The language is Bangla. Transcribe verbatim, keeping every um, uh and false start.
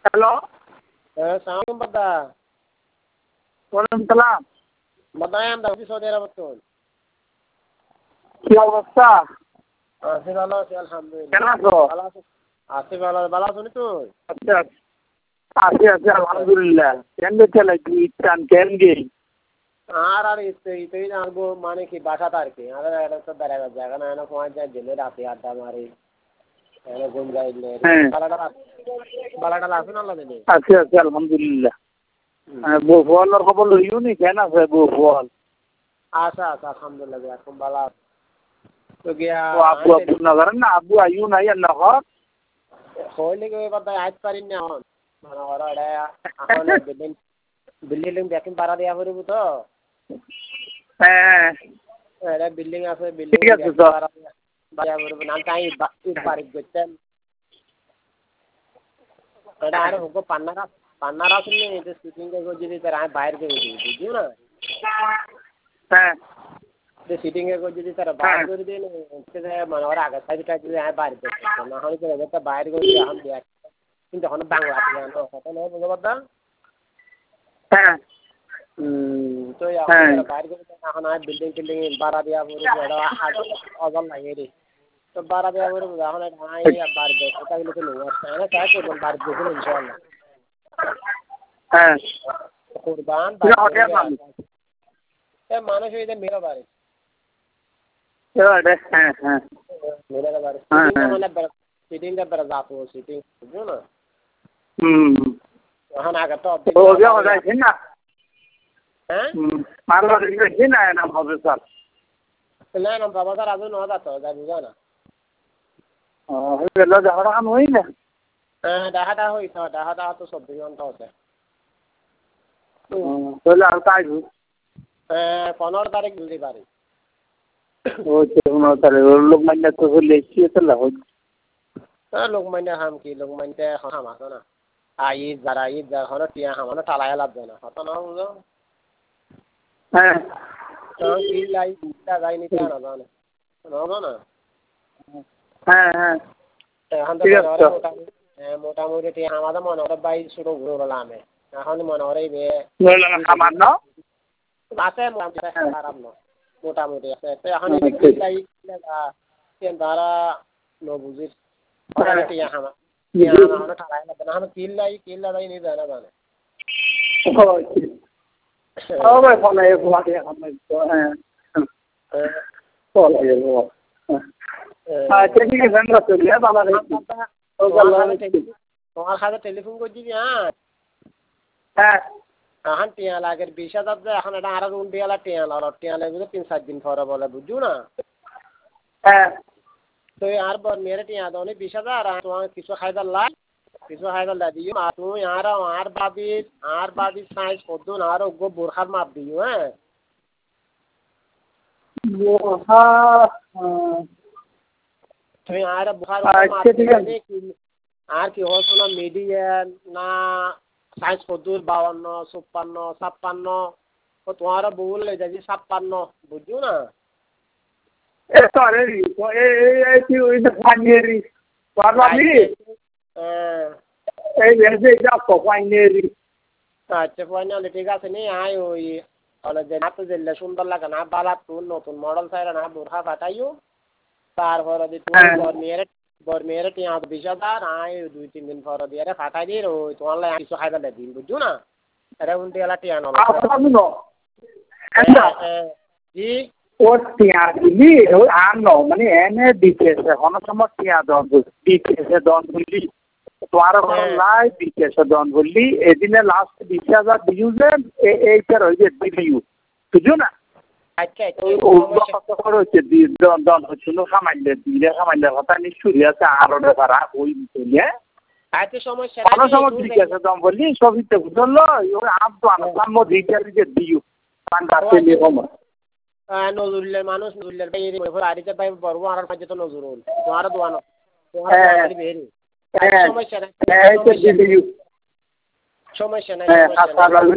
হ্যালো। হ্যাঁ, সালাম বাদা। ওয়ালাইকুম সালাম। বাদায় আমরা অফিস সৌদি আরব তো। কি অবস্থা? আছি ভালো আছি আলহামদুলিল্লাহ। কেমন আছো? ভালো আছি। আছি ভালো ভালো আছো নি তুই? আচ্ছা আছি আছি আলহামদুলিল্লাহ। কেন চলে কি চান কেন গে? আর আর ইতে ইতে জানবো মানে কি বাসা তার কি আর এটা তো বেড়াবার জায়গা না না কোন যায় জেলে রাতে আড্ডা মারি এনে ঘুম যাইলে বালাটা বালাটা লাসুন আল্লাহ দিলে আছি আছি আলহামদুলিল্লাহ। বউ ফোয়ালের খবর লইও নি কেন আছে বউ ফোয়াল? আচ্ছা আচ্ছা আলহামদুলিল্লাহ এখন ভালো তো গিয়া ও আব্বু আব্বু নগর না আব্বু আইও নাই নগর হইলে গে বাদ আইত পারিন না এখন মানে ওরা এটা এখন বিল্ডিং বিল্ডিং দেখেন ভাড়া দেয়া পড়ব তো হ্যাঁ এটা বিল্ডিং আছে বিল্ডিং ভাড়া ভাড়া পড়ব না তাই বাড়ি করতেন এটা আর হোক পান্নারা পান্নারা শুনলে এটা শুটিং কে যদি তার আয় বাইরে করে দিই বুঝিও না হ্যাঁ যে সিটিং এ করে যদি তারা বাইরে করে দিই না মানে ওরা আগে সাইডটা যদি আয় বাইরে করতে না হলে তো এটা বাইরে করে দিয়ে এখন দেখ কিন্তু এখন বাংলাতে জানো কথা নয় বুঝতে পারতা হ্যাঁ হুম তো এখন বাইরে করে এখন আর বিল্ডিং টিল্ডিং ভাড়া দেওয়া পড়বে এটা অজল লাগে রে তো ভাড়া দেওয়া পড়বে এখন আয় বাইরে করতে তাহলে তো নেই আর না তাই করব বাইরে করব ইনশাআল্লাহ হ্যাঁ কুরবান এ মানুষ হইতে মেরা বাড়ি হ্যাঁ হ্যাঁ মেরা বাড়ি সিটিং মানে সিটিং का बड़ा जातो সিটিং বুঝছো না হুম এখন আগে তো ও যা যাচ্ছে না হ্যাঁ মারলা দিকে না না হবে স্যার না না বাবা স্যার আজ না যাতো যাবি না ও হলো যাওয়া কাম হই না হ্যাঁ ডাহাটা হইতো ডাহাটা তো সব দিন তো আছে তাহলে আর কাজ পনেরো তারিখ বুঝতে পারি ও পনেরো তারিখ লোক মাইনা তো হলে কি তো লাভ লোক মাইনা হাম কি লোক মাইনতে হাম আছে না আই যারা ঈদ যারা হলো টিয়া হামানো টালায় লাভ না হতো না বুঝো হ্যাঁ তো কি লাই তা যাই নি তা না জানে না না হ্যাঁ হ্যাঁ এখন তো মোটামুটি মোটামুটি টিয়া আমাদের মনে হয় বাই শুরু ঘুরে গেলাম এখন মনে হয় বে খাবার না আছে খারাপ না মোটামুটি আছে তো এখন কি লাই দ্বারা ন বুঝিস টিয়া হামা টিয়া হামানো টালায় লাভ না এখন কি লাই কি লাই নি জানা জানে ও ভাই ফলে গুয়াহাটি এখন হ্যাঁ ফলে আচ্ছা ঠিক আছে আমরা চলি বাবা তোমার সাথে টেলিফোন করে দিবি হ্যাঁ হ্যাঁ এখন টিয়া লাগের বিশ হাজার যে এখন এটা আরো রুম টিয়ালা টিয়ালা আর টিয়ালা বুঝে তিন চার দিন পরে বলে বুঝছো না হ্যাঁ তো আর বর মেরে টিয়া দাও নি বিশ হাজার আর তোমার কিছু খাইদার লাই কিছু খাইদার লাই দিও আর তুমি আর আর বাবি আর বাবি সাইজ করদুন আর ওগো বোরখার মাপ দিও হ্যাঁ বোরখা তুমি আর বোরখার মাপ দিও আর কি হতো না মিডিয়াম না সাইজ কদ্দুর বাউান্ন চুপ্পান্ন ছাপ্পান্ন ও তোমার বললে যাচ্ছি ছাপ্পান্ন বুঝছো না আচ্ছা ফাইনালি ঠিক আছে নি আয় ওই হাতে দিলে সুন্দর লাগে না বালা তুল নতুন মডেল চাইলে না বোরখা পাঠাইও তারপরে মেয়ের মেয়ের টিয়া বিশ হাজার আয় দুই তিন দিন পর দিয়ে ফাটাই দিয়ে ওই তোমার লাগে কিছু খাইতে দিন বুঝছো না এটা উন্টি এলা টিয়া নল জি ও টিয়া দিলি ওই আর ন মানে এনে দিতেছে কোনো সময় টিয়া দন দিতেছে দন বললি তোমার লাই দিতেছে দন বললি এদিনে লাস্ট বিশ হাজার দিও যে এইটার ওই যে দিলিও বুঝছো না আচ্ছা হচ্ছে দন হচ্ছিল সামান্য দিলে সামান্য কথা নিশ্চয়ই আছে আরো ব্যাপারা ওই দিলে আচ্ছা সমস্যা কোনো সময় ঠিক আছে দম বললি সবিতে বুঝলো ওই আপ তো আনাম দিতে যে দিও পান্ডা তেলে কম নজরুলের মানুষ নজরুলের ভাই এর আড়িতে ভাই বড় আর মাঝে তো নজরুল তোমার দোয়ানো তোমার বেরি সমস্যা নাই সমস্যা নাই সমস্যা নাই